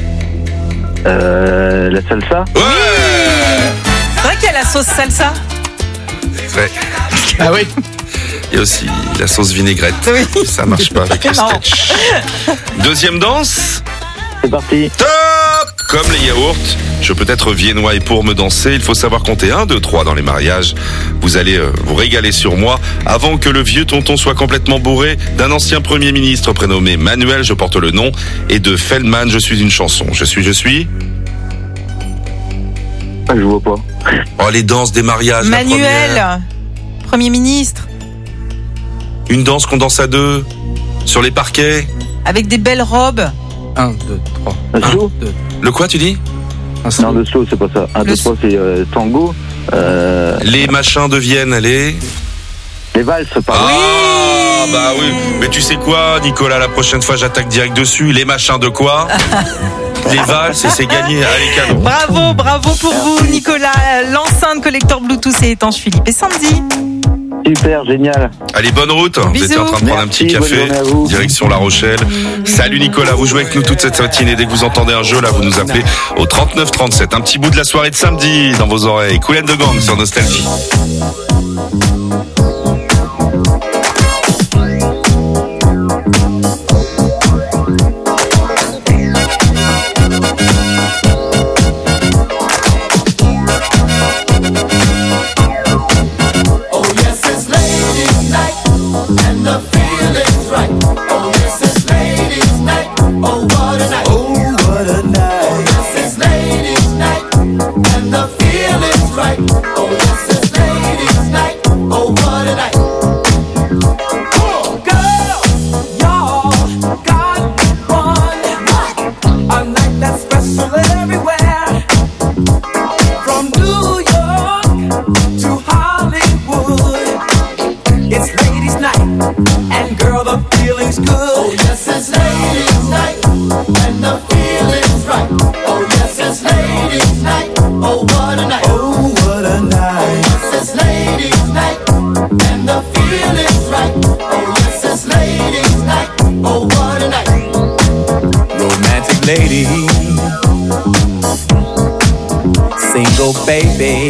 S: Euh, la salsa.
A: Ouais.
E: C'est vrai qu'il y a la sauce salsa.
A: Ouais.
P: Ah oui.
A: Il y a aussi la sauce vinaigrette.
E: Oui.
A: Ça marche pas avec le
E: Non.
A: sketch. Deuxième danse.
S: C'est parti.
A: Top. Comme les yaourts, je peux être viennois et pour me danser, il faut savoir compter un, deux, trois dans les mariages. Vous allez euh, vous régaler sur moi avant que le vieux tonton soit complètement bourré d'un ancien premier ministre prénommé Manuel, je porte le nom, et de Feldman, je suis une chanson. Je suis, je suis.
S: Ah, je vois pas.
A: Oh, les danses des mariages. la première.
E: Manuel, Premier ministre,
A: Une danse qu'on danse à deux, sur les parquets.
E: avec des belles robes.
P: un, deux, trois.
S: Un slow.
A: Le quoi, tu dis?
S: Non, le slow c'est pas ça. Un, deux, trois c'est euh, tango. Euh,
A: Les machins de Vienne, les.
S: les valses pardon.
A: Ah, bah oui. Mais tu sais quoi, Nicolas, la prochaine fois, j'attaque direct dessus. Les machins de quoi? Les valses, et c'est gagné. Allez, cadeau.
E: Bravo, bravo pour vous, Nicolas. L'enceinte collector Bluetooth et étanche Philippe et Sandy.
S: Super, génial.
A: Allez, bonne route. Vous
E: Bisous.
A: étiez en train de prendre un petit
S: Merci, bonne
A: café.
S: journée à vous.
A: Direction La Rochelle. Salut Nicolas, vous jouez avec nous toute cette matinée. Dès que vous entendez un jeu, là, vous nous appelez au trente-neuf trente-sept. Un petit bout de la soirée de samedi dans vos oreilles. Cool and the Gang sur Nostalgie.
H: Oh yes, it's ladies' night, and the feeling's right. Oh yes, it's ladies' night. Oh what a night. Oh what a night. Oh yes, it's ladies' night, and the feeling's right. Oh yes, it's ladies' night. Oh what a night. Oh girls, y'all got one. A night that's special everywhere. From New York to Hollywood, it's ladies' night, and girl, the feeling's good. Oh yes, it's ladies' night, and the feeling's right. Oh yes, it's ladies' night. Oh what a night. Oh what a night. Oh yes, it's ladies' night, and the feeling's right. Oh yes, it's ladies' night. Oh what a night.
D: Romantic lady, single baby,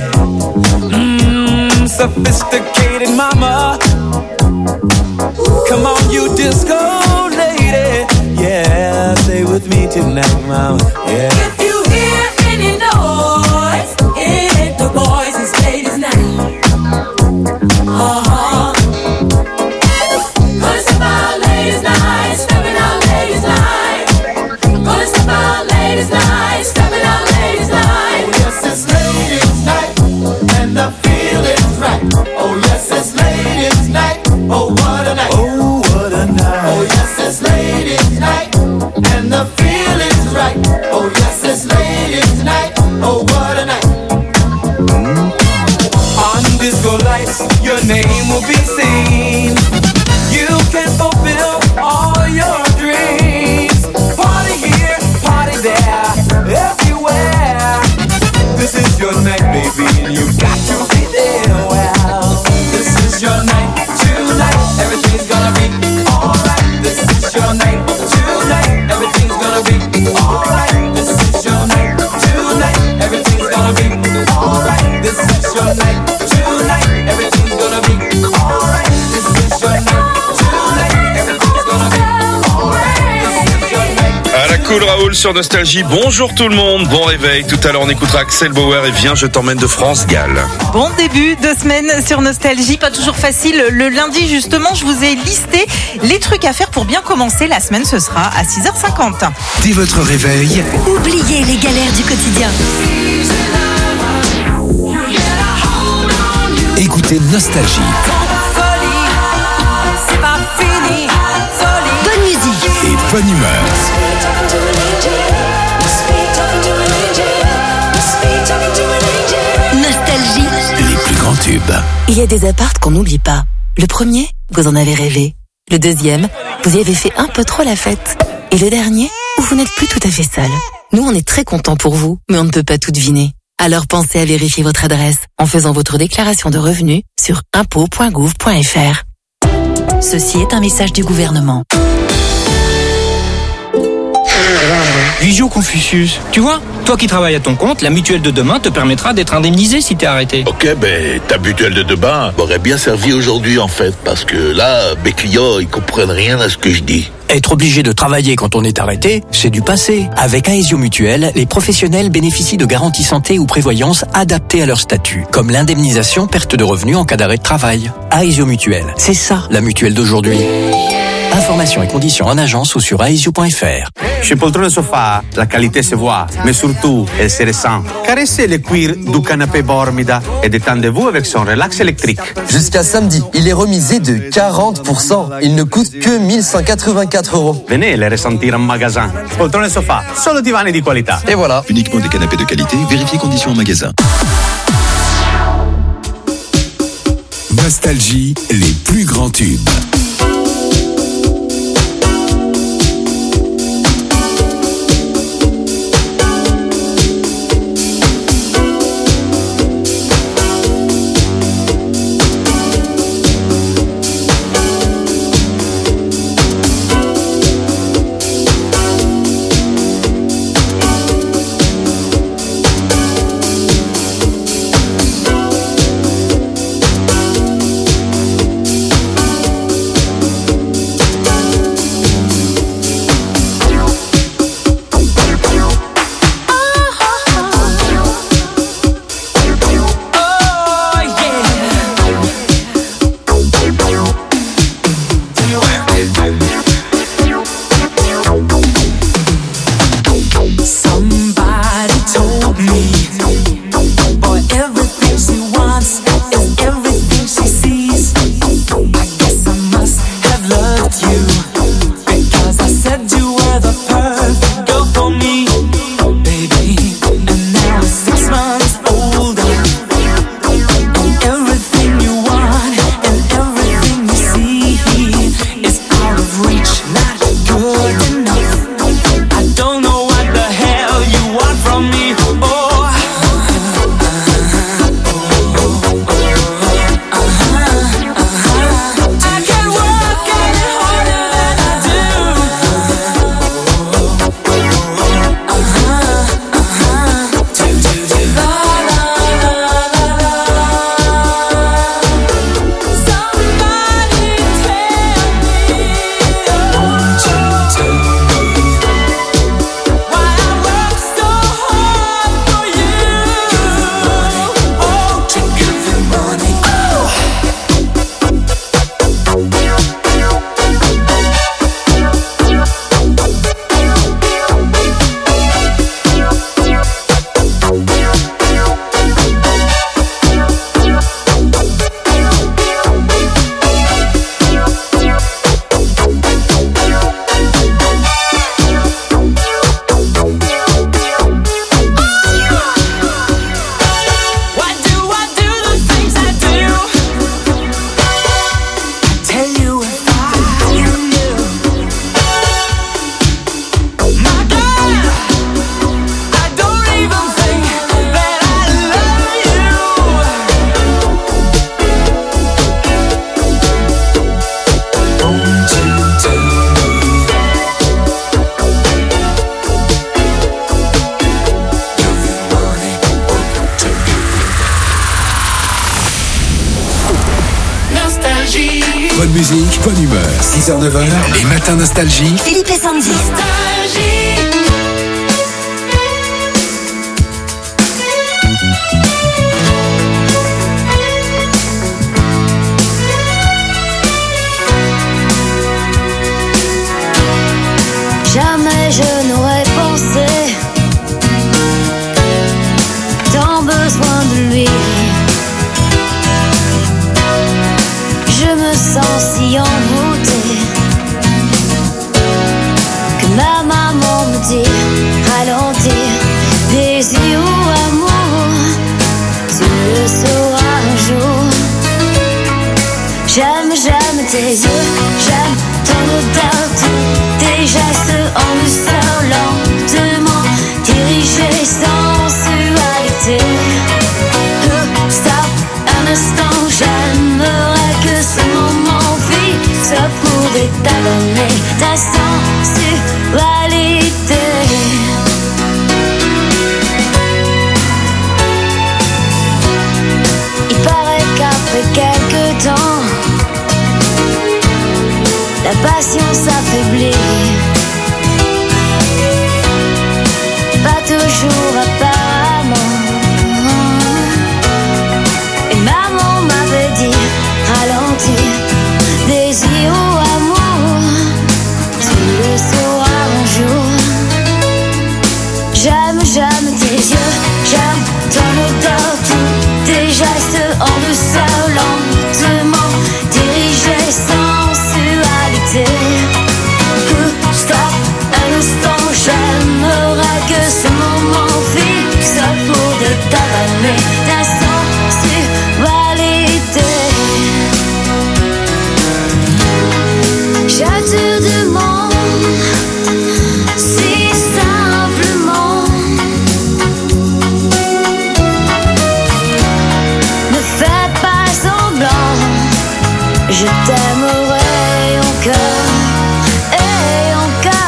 D: mm, sophisticated mama. Come on, you disco lady, yeah, stay with me tonight, mama. Yeah.
H: If you hear any noise, it the boys and ladies night. Uh-huh. Gonna step out ladies night, stepping out ladies night. Gonna step out ladies night, stepping out ladies night. Oh yes, it's ladies night, and the feeling's right. Oh yes, it's ladies night. Oh what a night.
D: Oh, what a night.
H: Oh yes, it's ladies night, and the feeling's right. Oh yes, it's ladies night. Oh what a night.
D: On disco lights, your name will be seen. You can fulfill all your dreams. Party here, party there, everywhere. This is your night, baby, and you your night tonight. Everything's gonna be alright. This is your night tonight. Everything's gonna be alright. This is your night.
A: À la cool Raoul sur Nostalgie. Bonjour tout le monde, bon réveil. Tout à l'heure on écoutera Axel Bauer et Viens, je t'emmène de France Galles.
E: Bon début de semaine sur Nostalgie, pas toujours facile. Le lundi justement, je vous ai listé les trucs à faire pour bien commencer la semaine. Ce sera à six heures cinquante.
G: Dès votre réveil,
F: Oubliez les galères du quotidien.
G: écoutez Nostalgie.
F: Bonne musique.
G: Et bonne humeur.
F: Nostalgie.
G: Les plus grands tubes.
Q: Il y a des appartes qu'on n'oublie pas. Le premier, vous en avez rêvé. Le deuxième, vous y avez fait un peu trop la fête. Et le dernier, où vous n'êtes plus tout à fait seul. Nous, on est très contents pour vous, mais on ne peut pas tout deviner. Alors pensez à vérifier votre adresse en faisant votre déclaration de revenus sur impôts point gouv point fr. Ceci est un message du gouvernement.
P: Visio Confucius, tu vois, toi qui travailles à ton compte, la mutuelle de demain te permettra d'être indemnisé si t'es arrêté.
T: Ok, ben ta mutuelle de demain m'aurait bien servi aujourd'hui en fait, parce que là, mes clients, ils comprennent rien à ce que je dis.
U: Être obligé de travailler quand on est arrêté, c'est du passé. Avec Aesio Mutuelle, les professionnels bénéficient de garanties santé ou prévoyance adaptées à leur statut, comme l'indemnisation perte de revenus en cas d'arrêt de travail. Aesio Mutuelle, c'est ça la mutuelle d'aujourd'hui. Informations et conditions en agence ou sur aesio point fr.
L: Chez Poltrone Sofa, la qualité se voit, mais surtout, elle se ressent. Caressez le cuir du canapé Bormida et détendez-vous avec son relax électrique.
M: Jusqu'à samedi, il est remisé de quarante pour cent. Il ne coûte que mille cent quatre-vingt-quatre euros.
L: Venez les ressentir en magasin. Poltrone Sofa, solo divani di qualità.
M: Et voilà.
N: Uniquement des canapés de qualité, vérifiez conditions en magasin.
G: Nostalgie, les plus grands tubes. Bonne musique, bonne humeur. six heures neuf heures, les matins nostalgie.
F: Philippe et Sandy.
H: Jamais je n'aurais pensé tant besoin de lui. Je me sens si envoûtée que ma maman me dit ralentir. Désir ou amour, tu le sauras un jour. J'aime, j'aime tes yeux, j'aime ton odeur, tous tes gestes en douceur, lentement dirigés sans sensualité. Euh, Stop un instant, j'aimerais que ce moment fixe pourrait t'abonner ta sensualité. Il paraît qu'après quelques temps, la patience affaiblit. Pas toujours apparemment. Et maman m'avait dit ralentir. Désir ou amour, tu le sauras un jour. J'aime, j'aime tes yeux, j'aime ton odeur, tous tes gestes en douceur, lentement dirigés sans sensualité. Stop un instant, j'aimerais que ce moment fixe pourrait t'avaler ta sensualité. Je te demande si simplement, ne fais pas semblant, je t'aimerai encore et encore.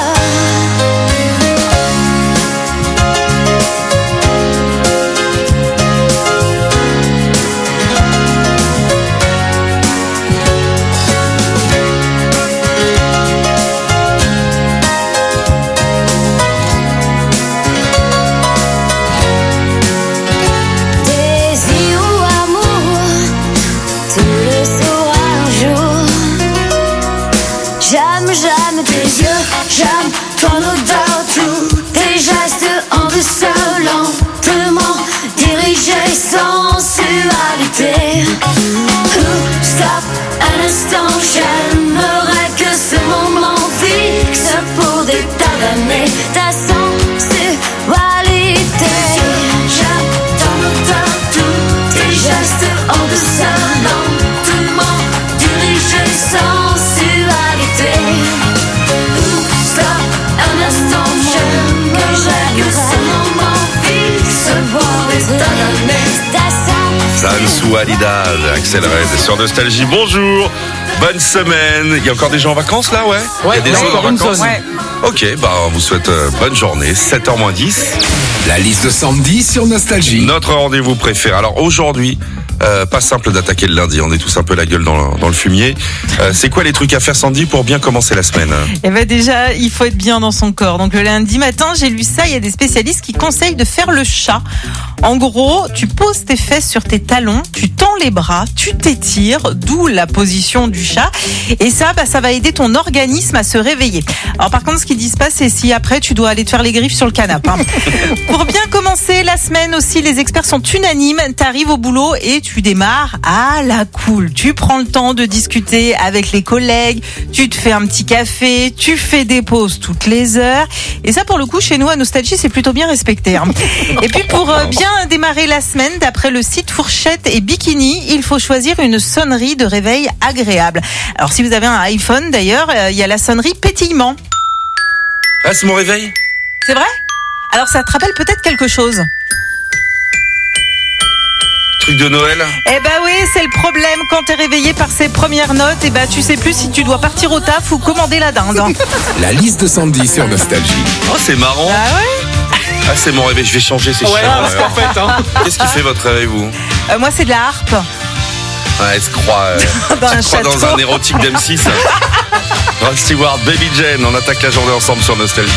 H: Désir ou amour, tu le sauras un jour. J'aime, j'aime tes yeux, j'aime ton odeur, tous tes gestes en douceur, lentement dirigés sans sensualité. Stop un instant, j'aimerais que ce moment fixe pourrait t'abonner ta sensualité. J'aime ton odeur, tous tes gestes en douceur, lentement dirigés sans sensualité. Stop un instant, j'aime que j'ai que ce moment fixe pourrait t'abonner ta sensualité.
A: Sensualidad, Axel Red sur Nostalgie. Bonjour, bonne semaine. Il y a encore des gens en vacances là, ouais
P: Ouais,
A: il y a des gens en
P: encore une
A: vacances.
P: zone.
A: Ouais. Ok, bah on vous souhaite euh, bonne journée, sept heures moins dix.
G: La liste de Sandy sur Nostalgie.
A: Notre rendez-vous préféré. Alors aujourd'hui, euh, pas simple d'attaquer le lundi, on est tous un peu la gueule dans le, dans le fumier. Euh, c'est quoi les trucs à faire, Sandy, pour bien commencer la semaine?
E: Eh ben déjà, il faut être bien dans son corps. Donc le lundi matin, j'ai lu ça, il y a des spécialistes qui conseillent de faire le chat. En gros, tu poses tes fesses sur tes talons, tu tends les bras, tu t'étires, d'où la position du chat. Et ça, bah, ça va aider ton organisme à se réveiller. Alors par contre, ce qu'ils disent pas, c'est si après tu dois aller te faire les griffes sur le canapé. Hein. Pour bien commencer la semaine aussi, les experts sont unanimes. T'arrives au boulot et tu démarres à la cool. Tu prends le temps de discuter avec les collègues, tu te fais un petit café, tu fais des pauses toutes les heures. Et ça, pour le coup, chez nous à Nostalgie, c'est plutôt bien respecté. Hein. Et puis pour euh, bien démarrer la semaine, d'après le site Fourchette et Bikini, il faut choisir une sonnerie de réveil agréable. Alors si vous avez un iPhone d'ailleurs, il y a la sonnerie pétillement.
A: Ah, c'est mon réveil?
E: C'est vrai? Alors ça te rappelle peut-être quelque chose?
A: Truc de Noël?
E: Eh ben oui, c'est le problème quand t'es réveillé par ces premières notes. Eh ben tu sais plus si tu dois partir au taf ou commander la dinde.
G: La liste de Sandy sur Nostalgie.
A: Oh, c'est marrant.
E: Ah ouais?
A: Ah, c'est mon réveil, je vais changer, c'est
P: Ouais,
A: chiant.
P: parce qu'en fait, hein.
A: Qu'est-ce qui fait votre réveil, vous?
E: euh, Moi, c'est de la harpe.
A: Ouais, elle se croit, euh,
E: Dans un
A: tu te crois dans
E: château.
A: un érotique d'M six. Rod Stewart, Baby Jane, on attaque la journée ensemble sur Nostalgie.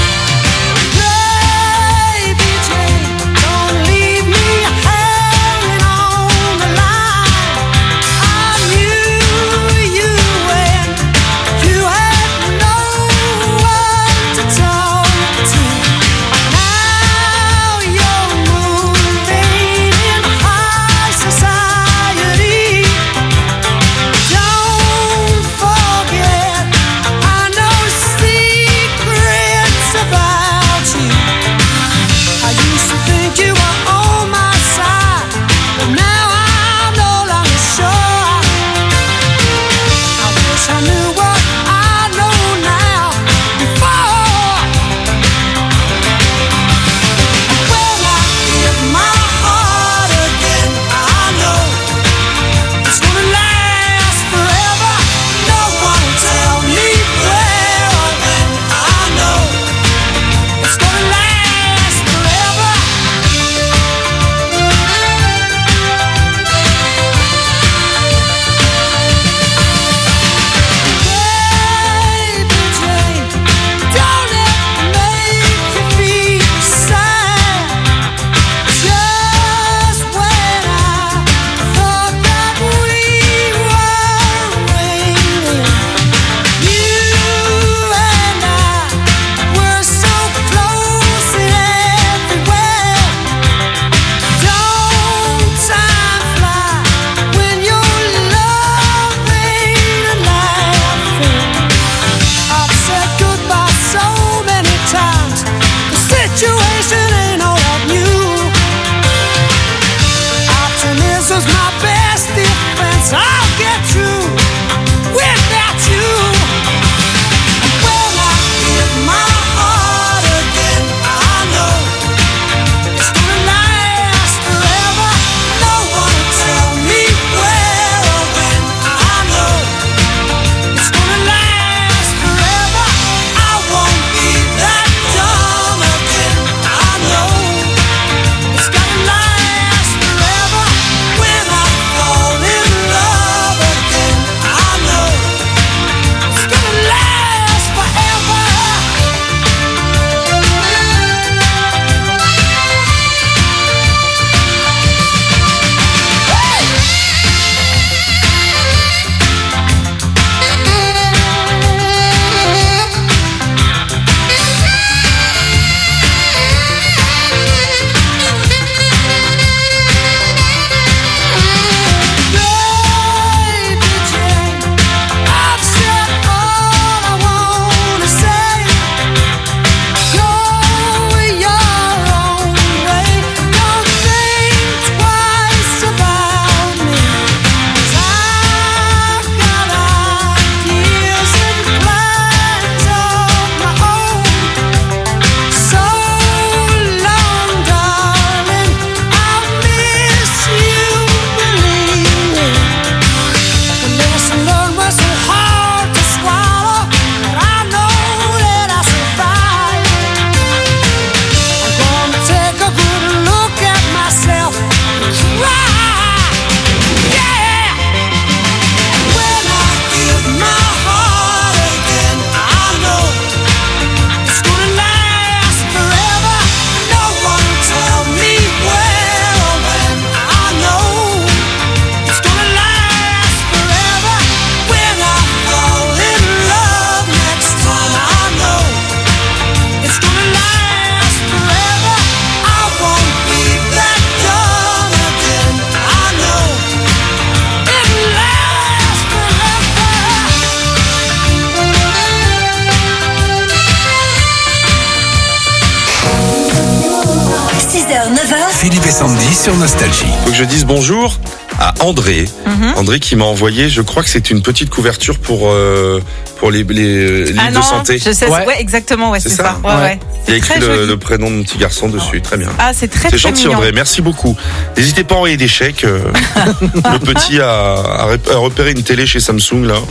G: Philippe et Sandy sur Nostalgie.
A: Faut que je dise bonjour à André.
E: Mhm.
A: André qui m'a envoyé, je crois que c'est une petite couverture pour euh, pour les, les livres
E: Ah
A: de
E: non,
A: santé.
E: je sais, ouais, exactement, ouais, c'est
A: C'est
E: ça.
A: ça
E: Ouais, ouais.
A: Il y a
E: C'est très
A: écrit le,
E: joli.
A: le prénom de mon petit garçon dessus, très bien.
E: Ah, c'est très
A: C'est
E: très
A: gentil
E: mignon.
A: André, merci beaucoup. N'hésitez pas à envoyer des chèques. euh, le petit a, a ré- a repéré une télé chez Samsung là.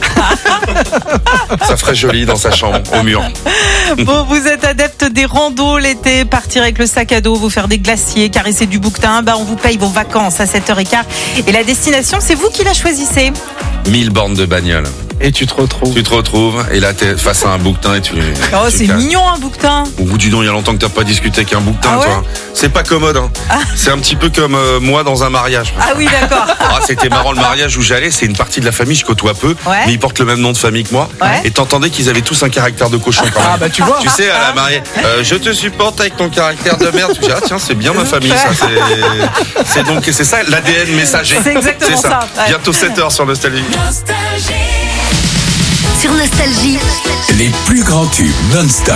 A: Ça ferait joli dans sa chambre, au mur.
E: Bon, vous êtes adepte des randos l'été, partir avec le sac à dos, vous faire des glaciers, caresser du bouquetin, bah on vous paye vos vacances à sept heures quinze. Et la La destination, c'est vous qui la choisissez.
A: mille bornes de bagnole.
B: Et tu te retrouves.
A: Tu te retrouves, et là, t'es face à un bouquetin et tu.
E: Oh,
A: tu
E: c'est
A: casses.
E: mignon un bouquetin.
A: Au bout du nom, il y a longtemps que t'as pas discuté avec un bouquetin,
E: Ah ouais
A: toi. C'est pas commode, hein.
E: Ah.
A: C'est un petit peu comme euh, moi dans un mariage.
E: Ah oui, d'accord.
A: Ah, c'était marrant le mariage où j'allais, c'est une partie de la famille, je côtoie peu,
E: Ouais.
A: mais ils portent le même nom de famille que moi.
E: Ouais.
A: Et t'entendais qu'ils avaient tous un caractère de cochon quand même.
B: Ah bah tu vois.
A: Tu sais, à la mariée, euh, je te supporte avec ton caractère de merde. Tu dis, ah tiens, c'est bien ma famille, ça. C'est, c'est donc, c'est ça, l'A D N messager.
E: C'est exactement
A: C'est
E: ça, ouais.
A: Bientôt sept heures sur Nostalgie.
F: Sur Nostalgie,
G: Les plus grands tubes non-stop.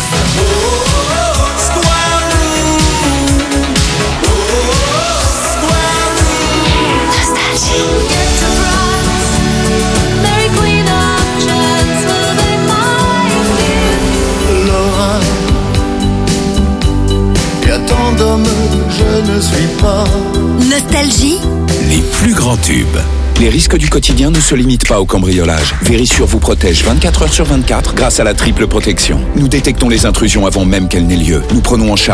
H: Laura, y a tant d'hommes, je ne suis pas.
F: Nostalgie,
G: Les plus grands tubes.
C: Les risques du quotidien ne se limitent pas au cambriolage. Vérissure vous protège vingt-quatre heures sur vingt-quatre grâce à la triple protection. Nous détectons les intrusions avant même qu'elles n'aient lieu. Nous prenons en charge